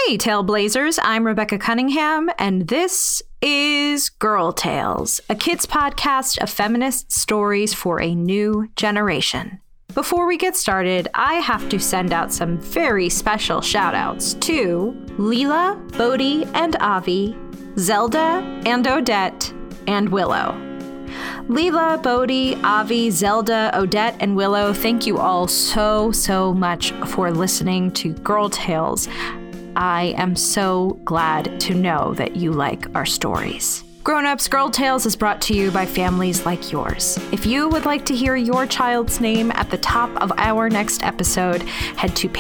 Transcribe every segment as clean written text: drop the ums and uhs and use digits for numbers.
Hey, Tailblazers, I'm Rebecca Cunningham, and this is Girl Tales, a kids podcast of feminist stories for a new generation. Before we get started, I have to send out some very special shout-outs to Leela, Bodhi, and Avi, Zelda and Odette, and Willow. Leela, Bodhi, Avi, Zelda, Odette, and Willow, thank you all so much for listening to Girl Tales. I am so glad to know that you like our stories. Grown-Ups, Girl Tales is brought to you by families like yours. If you would like to hear your child's name at the top of our next episode, head to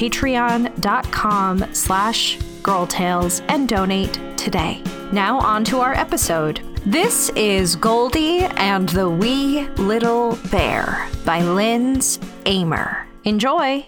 patreon.com/girltales and donate today. Now on to our episode. This is Goldie and the Wee Little Bear by Linz Amer. Enjoy!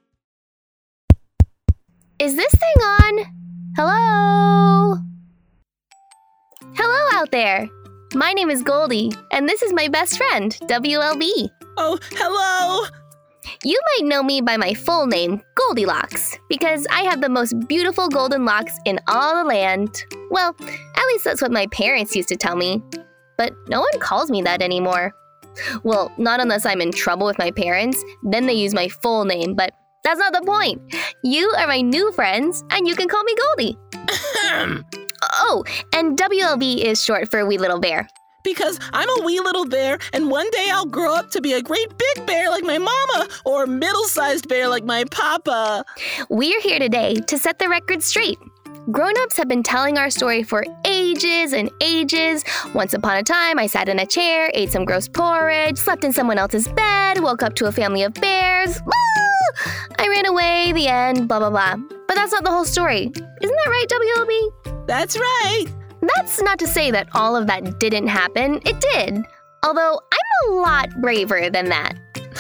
Is this thing on? Hello? Hello out there. My name is Goldie, and this is my best friend, WLB. Oh, hello! You might know me by my full name, Goldilocks, because I have the most beautiful golden locks in all the land. Well, at least that's what my parents used to tell me. But no one calls me that anymore. Well, not unless I'm in trouble with my parents, then they use my full name, but that's not the point. You are my new friends, and you can call me Goldie. Oh, and WLB is short for Wee Little Bear. Because I'm a wee little bear, and one day I'll grow up to be a great big bear like my mama, or a middle-sized bear like my papa. We're here today to set the record straight. Grown-ups have been telling our story for ages and ages. Once upon a time, I sat in a chair, ate some gross porridge, slept in someone else's bed, woke up to a family of bears. Woo! I ran away, the end, blah, blah, blah. But that's not the whole story. Isn't that right, WLB? That's right. That's not to say that all of that didn't happen. It did. Although I'm a lot braver than that.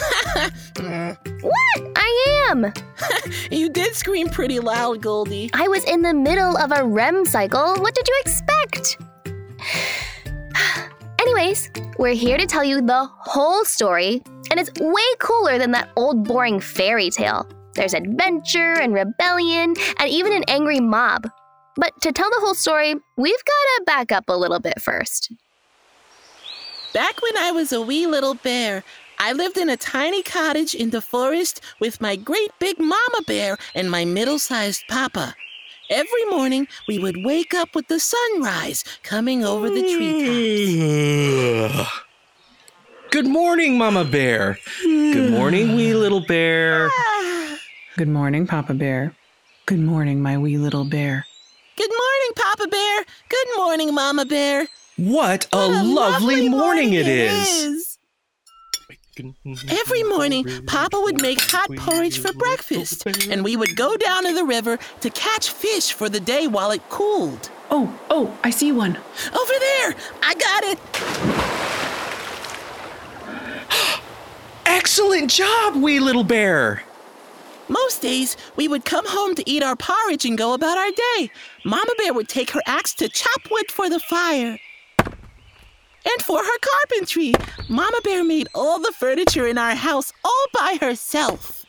What? I am. You did scream pretty loud, Goldie. I was in the middle of a REM cycle. What did you expect? Anyways, we're here to tell you the whole story, and it's way cooler than that old boring fairy tale. There's adventure and rebellion and even an angry mob. But to tell the whole story, we've got to back up a little bit first. Back when I was a wee little bear, I lived in a tiny cottage in the forest with my great big mama bear and my middle-sized papa. Every morning, we would wake up with the sunrise coming over the treetops. Good morning, Mama Bear. Good morning, wee little bear. Good morning, Papa Bear. Good morning, my wee little bear. Good morning, Papa Bear. Good morning, Mama Bear. What a lovely morning it is. Every morning, Papa would make hot porridge for breakfast, and we would go down to the river to catch fish for the day while it cooled. Oh, I see one. Over there! I got it! Excellent job, wee little bear. Most days, we would come home to eat our porridge and go about our day. Mama Bear would take her axe to chop wood for the fire. And for her carpentry, Mama Bear made all the furniture in our house all by herself.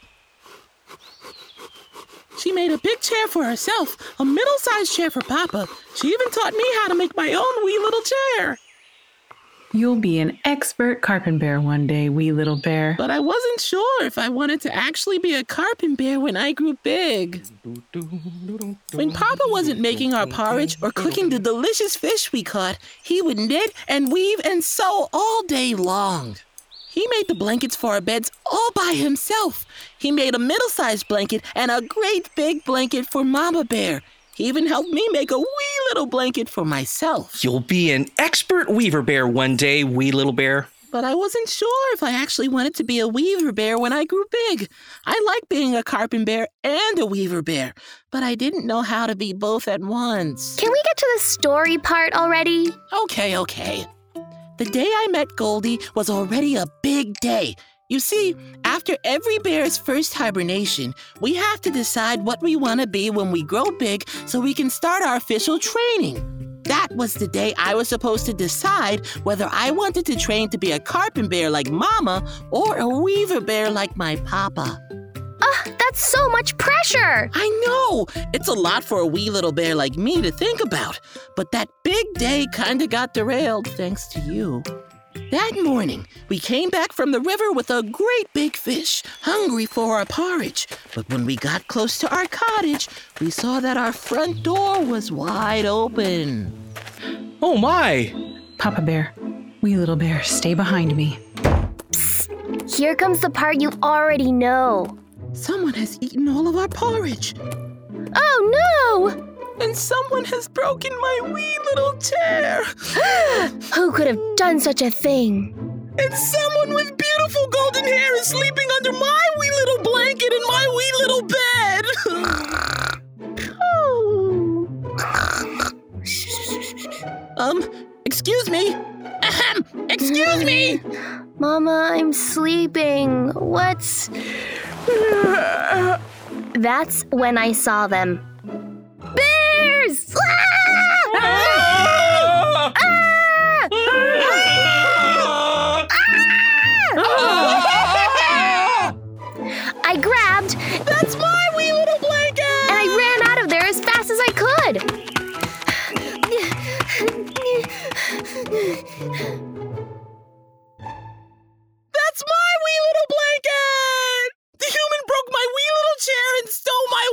She made a big chair for herself, a middle-sized chair for Papa. She even taught me how to make my own wee little chair. You'll be an expert carpet bear one day, wee little bear. But I wasn't sure if I wanted to actually be a carpet bear when I grew big. When Papa wasn't making our porridge or cooking the delicious fish we caught, he would knit and weave and sew all day long. He made the blankets for our beds all by himself. He made a middle-sized blanket and a great big blanket for Mama Bear. He even helped me make a wee little blanket for myself. You'll be an expert weaver bear one day, wee little bear. But I wasn't sure if I actually wanted to be a weaver bear when I grew big. I like being a carpet bear and a weaver bear, but I didn't know how to be both at once. Can we get to the story part already? Okay. The day I met Goldie was already a big day. You see, after every bear's first hibernation, we have to decide what we want to be when we grow big so we can start our official training. That was the day I was supposed to decide whether I wanted to train to be a carpet bear like Mama or a weaver bear like my papa. That's so much pressure. I know! It's a lot for a wee little bear like me to think about. But that big day kinda got derailed thanks to you. That morning, we came back from the river with a great big fish, hungry for our porridge. But when we got close to our cottage, we saw that our front door was wide open. Oh my! Papa Bear, wee little bear, stay behind me. Psst. Here comes the part you already know. Someone has eaten all of our porridge. Oh no! And someone has broken my wee little chair. Who could have done such a thing? And someone with beautiful golden hair is sleeping under my wee little blanket in my wee little bed. Excuse me? Ahem! Excuse me! Mama, I'm sleeping. What's... That's when I saw them. Bears! Ah! Ah! Ah! I grabbed... That's my wee little blanket! And I ran out of there as fast as I could. That's my wee little blanket! The human broke my wee little chair and stole my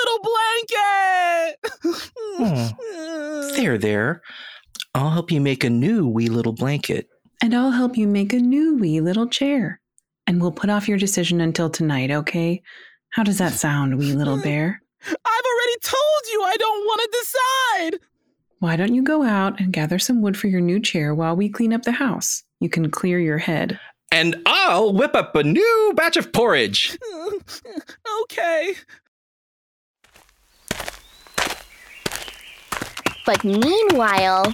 wee little blanket! There. I'll help you make a new wee little blanket. And I'll help you make a new wee little chair. And we'll put off your decision until tonight, okay? How does that sound, wee little bear? I've already told you I don't want to decide! Why don't you go out and gather some wood for your new chair while we clean up the house? You can clear your head. And I'll whip up a new batch of porridge. Okay. But meanwhile,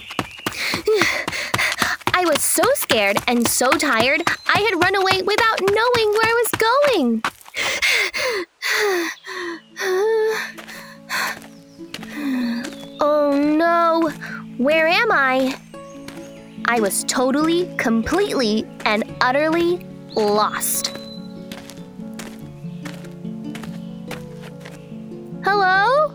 I was so scared and so tired, I had run away without knowing where I was going. Oh no, where am I? I was totally, completely, and utterly lost. Hello?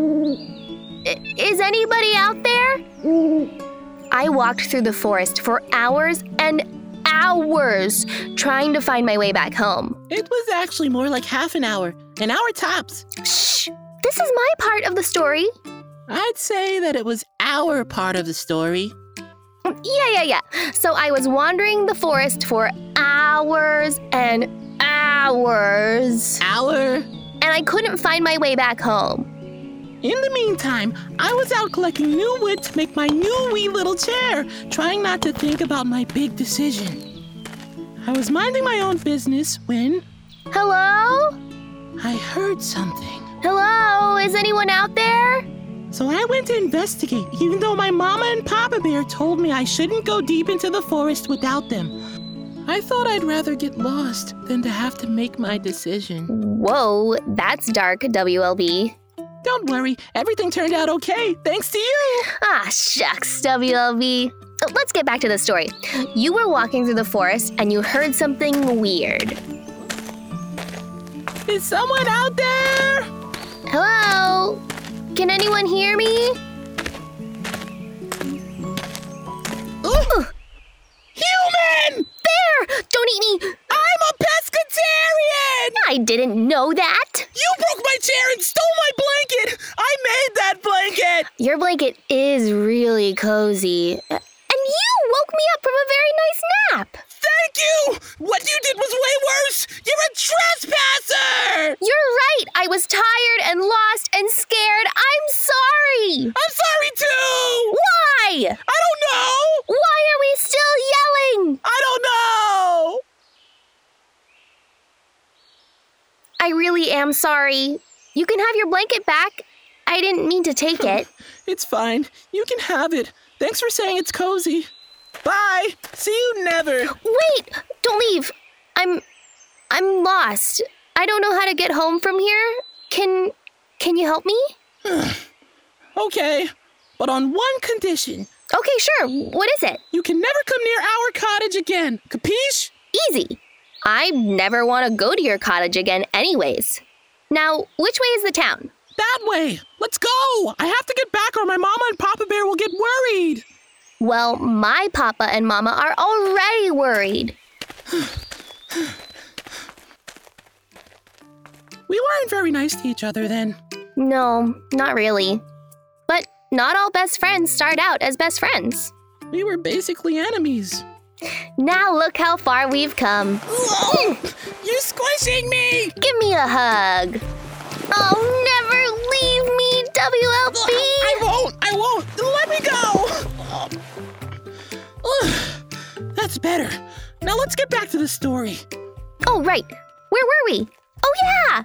Is anybody out there? I walked through the forest for hours and hours trying to find my way back home. It was actually more like half an hour tops. Shh! This is my part of the story. I'd say that it was our part of the story. Yeah. So I was wandering the forest for hours and hours. And I couldn't find my way back home. In the meantime, I was out collecting new wood to make my new wee little chair, trying not to think about my big decision. I was minding my own business when... Hello? I heard something. Hello? Is anyone out there? So I went to investigate, even though my mama and Papa Bear told me I shouldn't go deep into the forest without them. I thought I'd rather get lost than to have to make my decision. Whoa, that's dark, WLB. Don't worry, everything turned out okay, thanks to you. Ah, shucks, WLB. Let's get back to the story. You were walking through the forest and you heard something weird. Is someone out there? Hello? Can anyone hear me? Ooh. Human! Bear! Don't eat me! I'm a pescatarian! I didn't know that. You broke my chair and stole my blanket! I made that blanket! Your blanket is really cozy. And you woke me up from a very nice nap. Thank you! What you did was way worse! You're a trespasser! You're right. I was tired and lost and scared. I'm sorry. I'm sorry too! Why? I don't know! Why are we still yelling? I don't know! I really am sorry. You can have your blanket back. I didn't mean to take it. It's fine. You can have it. Thanks for saying it's cozy. Bye! See you never! Wait! Don't leave! I'm lost. I don't know how to get home from here. Can you help me? Okay, but on one condition. Okay, sure. What is it? You can never come near our cottage again. Capiche? Easy. I never want to go to your cottage again anyways. Now, which way is the town? That way. Let's go. I have to get back or my mama and Papa Bear will get worried. Well, my papa and mama are already worried. We weren't very nice to each other then. No, not really. But not all best friends start out as best friends. We were basically enemies. Now look how far we've come. Whoa! You're squishing me! Give me a hug. Oh, never leave me, WLB! I won't! Let me go! That's better. Now let's get back to the story. Oh, right. Where were we? Oh, yeah!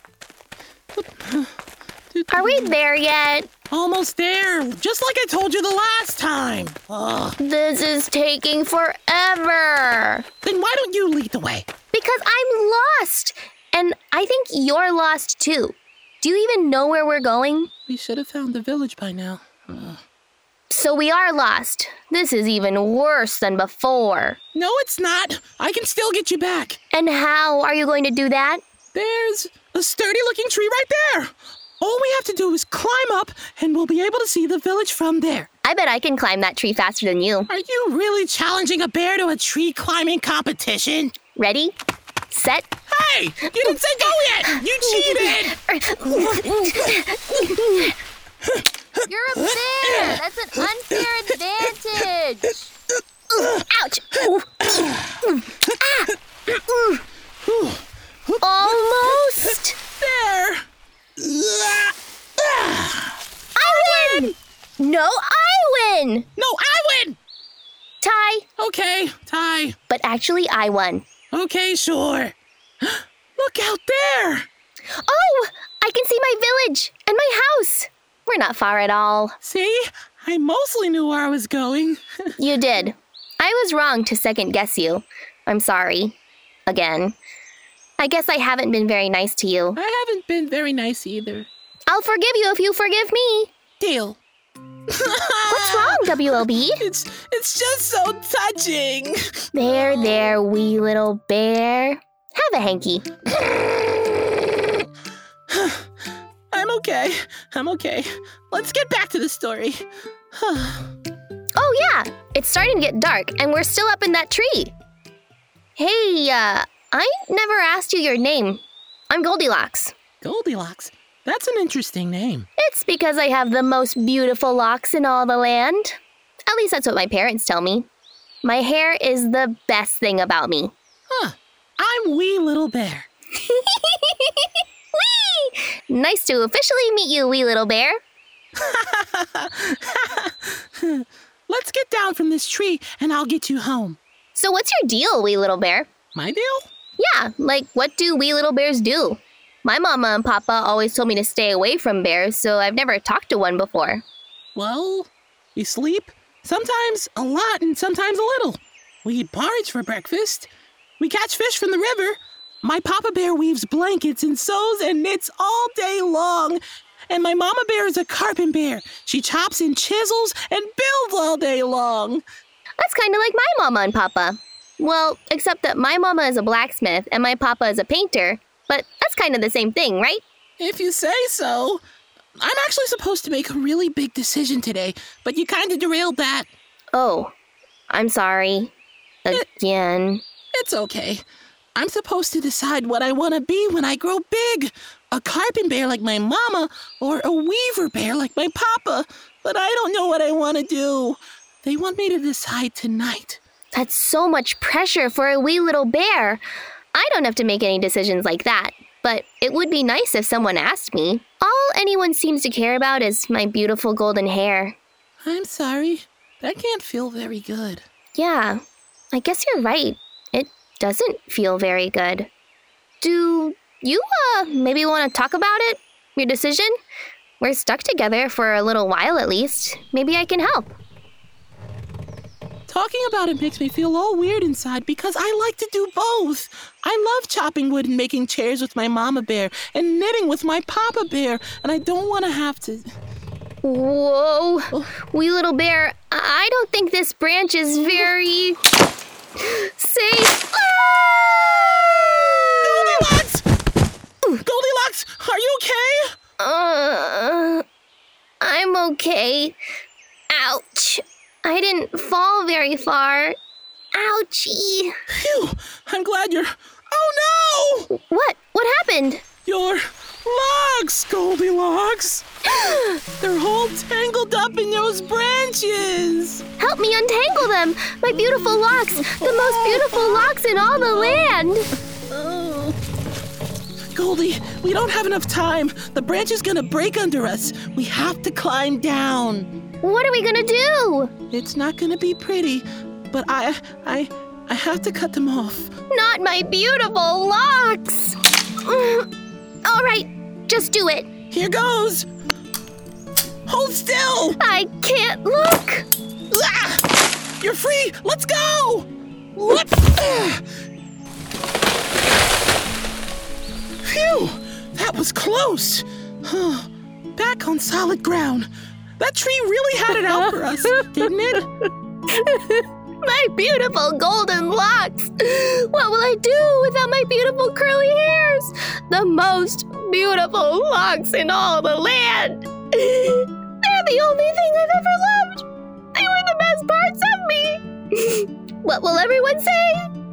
Are we there yet? Almost there. Just like I told you the last time. Ugh. This is taking forever. Then why don't you lead the way? Because I'm lost. And I think you're lost too. Do you even know where we're going? We should have found the village by now. So we are lost. This is even worse than before. No, it's not. I can still get you back. And how are you going to do that? There's a sturdy-looking tree right there. All we have to do is climb up, and we'll be able to see the village from there. I bet I can climb that tree faster than you. Are you really challenging a bear to a tree climbing competition? Ready? Set. Hey! You didn't say go yet! You cheated! You're a bear! That's an unfair advantage! Ouch! Almost! There! I win! No, I win! No, I win! Tie. Okay, tie. But actually, I won. Okay, sure. Look out there! Oh! I can see my village and my house. We're not far at all. See? I mostly knew where I was going. You did. I was wrong to second guess you. I'm sorry. Again. I guess I haven't been very nice to you. I haven't been very nice either. I'll forgive you if you forgive me. Deal. What's wrong, WLB? It's just so touching. There, wee little bear. Have a hanky. I'm okay. Let's get back to the story. Oh, yeah. It's starting to get dark, and we're still up in that tree. Hey, I never asked you your name. I'm Goldilocks. Goldilocks? That's an interesting name. It's because I have the most beautiful locks in all the land. At least that's what my parents tell me. My hair is the best thing about me. Huh. I'm Wee Little Bear. Wee! Nice to officially meet you, Wee Little Bear. Let's get down from this tree and I'll get you home. So what's your deal, Wee Little Bear? My deal? Yeah, like what do wee little bears do? My mama and papa always told me to stay away from bears, so I've never talked to one before. Well, we sleep, sometimes a lot and sometimes a little. We eat porridge for breakfast. We catch fish from the river. My papa bear weaves blankets and sews and knits all day long. And my mama bear is a carpet bear. She chops and chisels and builds all day long. That's kind of like my mama and papa. Well, except that my mama is a blacksmith and my papa is a painter, but that's kind of the same thing, right? If you say so. I'm actually supposed to make a really big decision today, but you kind of derailed that. Oh, I'm sorry. Again. It's okay. I'm supposed to decide what I want to be when I grow big. A carpet bear like my mama or a weaver bear like my papa. But I don't know what I want to do. They want me to decide tonight. That's so much pressure for a wee little bear. I don't have to make any decisions like that, but it would be nice if someone asked me. All anyone seems to care about is my beautiful golden hair. I'm sorry. That can't feel very good. Yeah, I guess you're right. It doesn't feel very good. Do you, maybe want to talk about it? Your decision? We're stuck together for a little while at least. Maybe I can help. Talking about it makes me feel all weird inside because I like to do both. I love chopping wood and making chairs with my mama bear and knitting with my papa bear, and I don't want to have to... Whoa, wee little bear, I don't think this branch is very... safe. Ah! Goldilocks, are you okay? I'm okay. Ouch. I didn't fall very far. Ouchie. Phew, I'm glad you're... Oh no! What happened? Your locks, Goldilocks. They're all tangled up in those branches. Help me untangle them. My beautiful locks. The most beautiful locks in all the land. Oh. Goldie, we don't have enough time. The branch is gonna break under us. We have to climb down. What are we gonna do? It's not gonna be pretty, but I have to cut them off. Not my beautiful locks. All right, just do it. Here goes. Hold still. I can't look. Ah! You're free. Let's go. Phew, that was close. Back on solid ground. That tree really had it out for us, didn't it? My beautiful golden locks. What will I do without my beautiful curly hairs? The most beautiful locks in all the land. They're the only thing I've ever loved. They were the best parts of me. What will everyone say?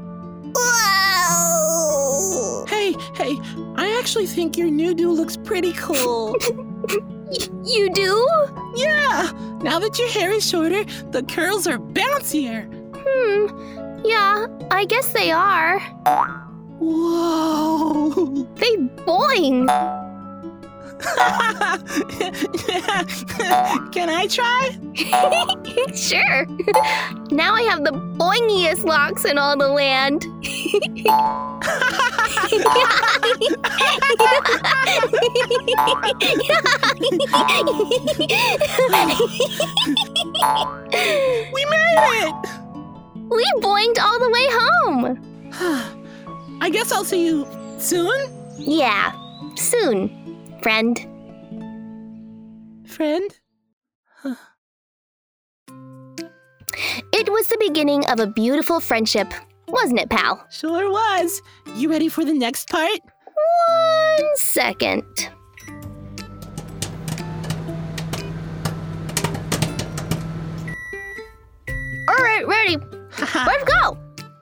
Wow. Hey, I actually think your new do looks pretty cool. You do? Yeah, now that your hair is shorter, the curls are bouncier. Yeah, I guess they are. Whoa. They boing. Can I try? Sure. Now I have the boingiest locks in all the land. We made it! We boinged all the way home. I guess I'll see you soon? Yeah, soon, friend. Friend? It was the beginning of a beautiful friendship, wasn't it, pal? Sure was. You ready for the next part? 1 second. All right, ready. Let's go.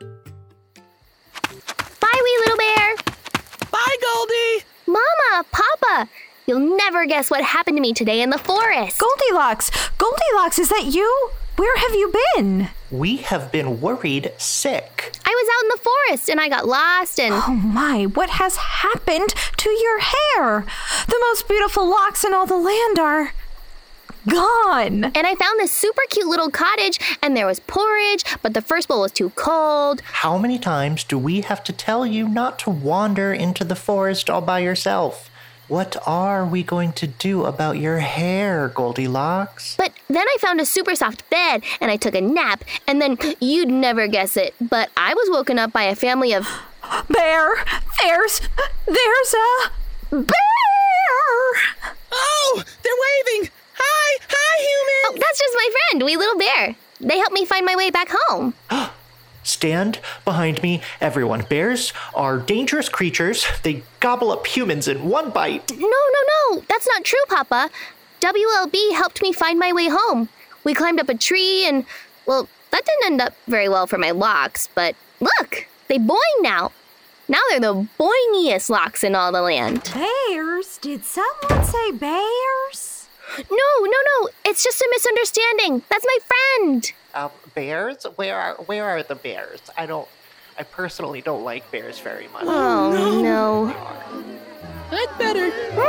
Bye, wee little bear. Bye, Goldie. Mama, Papa, you'll never guess what happened to me today in the forest. Goldilocks, is that you? Where have you been? We have been worried sick. I was out in the forest and I got lost and... Oh my, what has happened to your hair? The most beautiful locks in all the land are gone. And I found this super cute little cottage and there was porridge, but the first bowl was too cold. How many times do we have to tell you not to wander into the forest all by yourself? What are we going to do about your hair, Goldilocks? But then I found a super soft bed and I took a nap and then you'd never guess it, but I was woken up by a family of... Bear! There's a bear! Oh, they're waving. Hi, Oh, humans. that's just my friend, Wee Little Bear. They helped me find my way back home. Stand behind me, everyone. Bears are dangerous creatures. They gobble up humans in one bite. No, that's not true, Papa. WLB helped me find my way home. We climbed up a tree and, well, that didn't end up very well for my locks, but look, they boing now. Now they're the boingiest locks in all the land. Bears? Did someone say bears? No, it's just a misunderstanding. That's my friend. Bears? Where are the bears? I personally don't like bears very much. Oh, no. I'd better.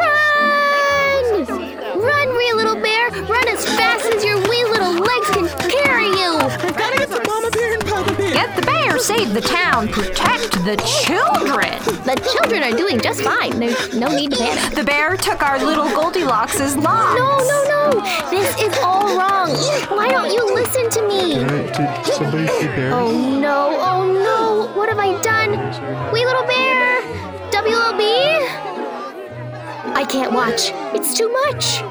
Run! Run, wee little bear! Run as fast as your wee little legs can carry you! I've got to get to Mama Bear and Papa Bear. Get the bear, save the town, protect the children. The children are doing just fine. There's no need to panic. The bear took our little Goldilocks' locks. No! This is all wrong. Why don't you listen to me? Did somebody see bears? Oh no! What have I done? Wee little bear! WLB? I can't watch. It's too much.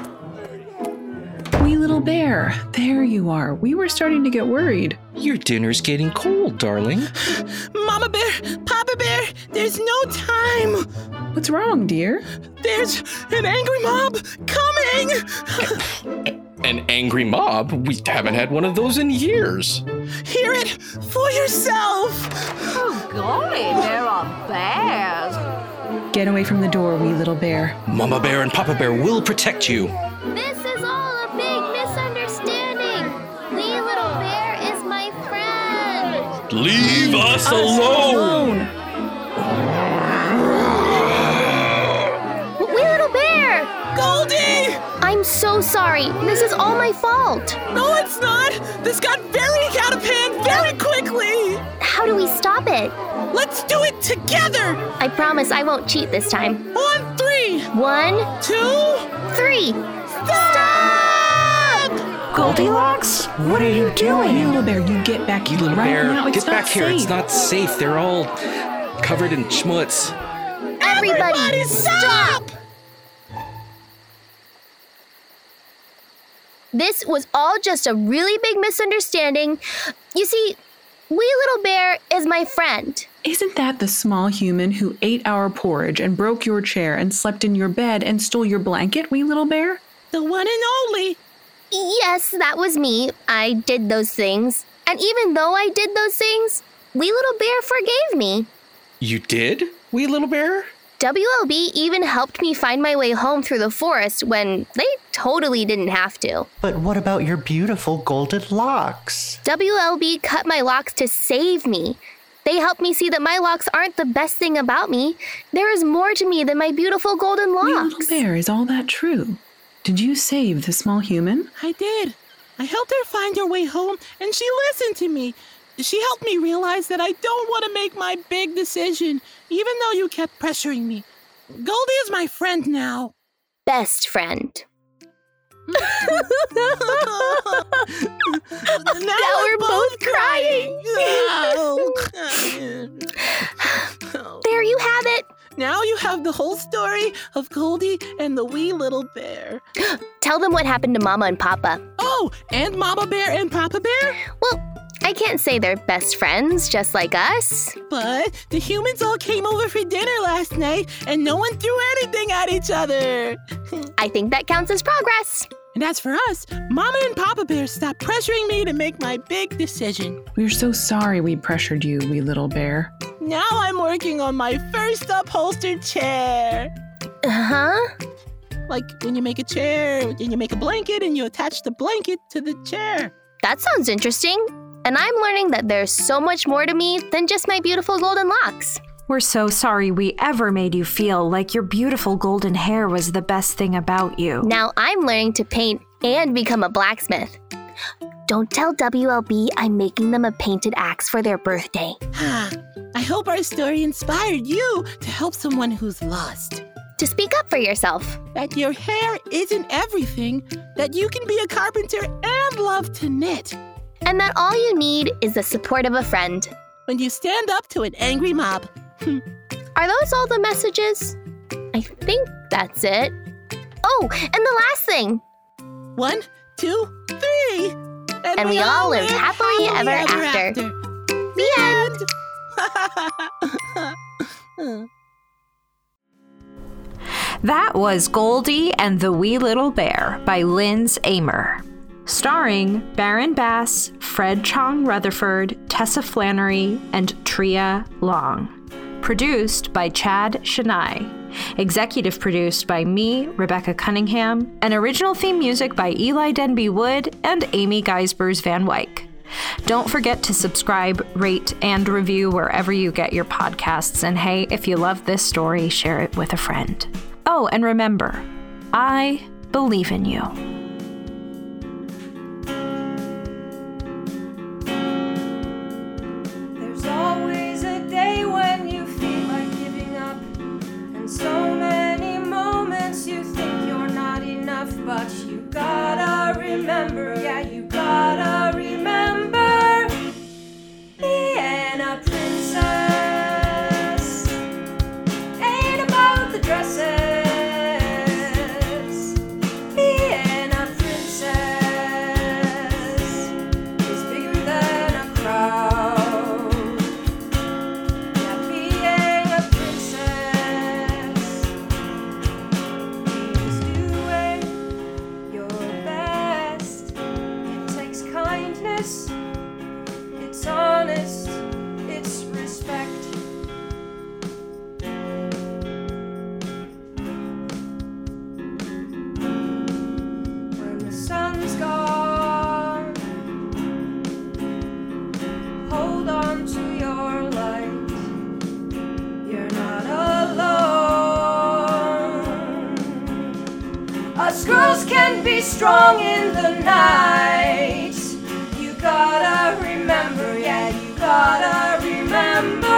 Wee little bear, there you are. We were starting to get worried. Your dinner's getting cold, darling. Mama Bear, Papa Bear, There's no time. What's wrong, dear? There's an angry mob coming. An angry mob? We haven't had one of those in years. Hear it for yourself. Oh, golly, there are bears. Get away from the door, wee little bear. Mama Bear and Papa Bear will protect you. This is all a big misunderstanding. Wee Little Bear is my friend. Leave us alone! Wee Little Bear! Goldie! I'm so sorry. This is all my fault. No, it's not. This got very out of hand very quickly. How do we stop it? Let's do it together. I promise I won't cheat this time. On 3, 1, 2, 3. stop! Goldilocks, what are you doing? Wee little bear, you get back here Little right Bear, now. It's get not back here. It's safe. not safe. They're all covered in schmutz. Everybody, stop! This was all just a really big misunderstanding. You see, Wee Little Bear is my friend. Isn't that the small human who ate our porridge and broke your chair and slept in your bed and stole your blanket, wee little bear? The one and only. Yes, that was me. I did those things. And even though I did those things, Wee Little Bear forgave me. You did, wee little bear? WLB even helped me find my way home through the forest when they totally didn't have to. But what about your beautiful golden locks? WLB cut my locks to save me. They helped me see that my locks aren't the best thing about me. There is more to me than my beautiful golden Wee locks. little bear, is all that true? Did you save the small human? I did. I helped her find her way home, and she listened to me. She helped me realize that I don't want to make my big decision, even though you kept pressuring me. Goldie is my friend now. Best friend. Now we're both crying. There you have it. Now you have the whole story of Goldie and the wee little bear. Tell them what happened to Mama and Papa. Oh, and Mama Bear and Papa Bear? Well, I can't say they're best friends just like us. But the humans all came over for dinner last night, and no one threw anything at each other. I think that counts as progress. And as for us, Mama and Papa Bear stopped pressuring me to make my big decision. We're so sorry we pressured you, wee little bear. Now I'm working on my first upholstered chair. Huh? Like when you make a chair, and you make a blanket, and you attach the blanket to the chair. That sounds interesting. And I'm learning that there's so much more to me than just my beautiful golden locks. We're so sorry we ever made you feel like your beautiful golden hair was the best thing about you. Now I'm learning to paint and become a blacksmith. Don't tell WLB I'm making them a painted axe for their birthday. I hope our story inspired you to help someone who's lost. To speak up for yourself. That your hair isn't everything, that you can be a carpenter and love to knit. And that all you need is the support of a friend. When you stand up to an angry mob. Are those all the messages? I think that's it. Oh, and the last thing. 1, 2, 3. And we all lived happily ever after. The end. That was Goldie and the Wee Little Bear by Linz Amer. Starring Baron Bass, Fred Chong Rutherford, Tessa Flannery, and Tria Long. Produced by Chad Shania. Executive produced by me, Rebecca Cunningham, and original theme music by Eli Denby Wood and Amy Geisbers Van Wyck. Don't forget to subscribe, rate, and review wherever you get your podcasts. And hey, if you love this story, share it with a friend. Oh, and remember, I believe in you. There's always a day when you feel like giving up, and so many moments you think you're not enough, but you gotta remember, yeah, you gotta remember, being a princess ain't about the dresses. Being a princess is bigger than a crowd. Yeah, being a and be strong in the night. You gotta remember, yeah, you gotta remember.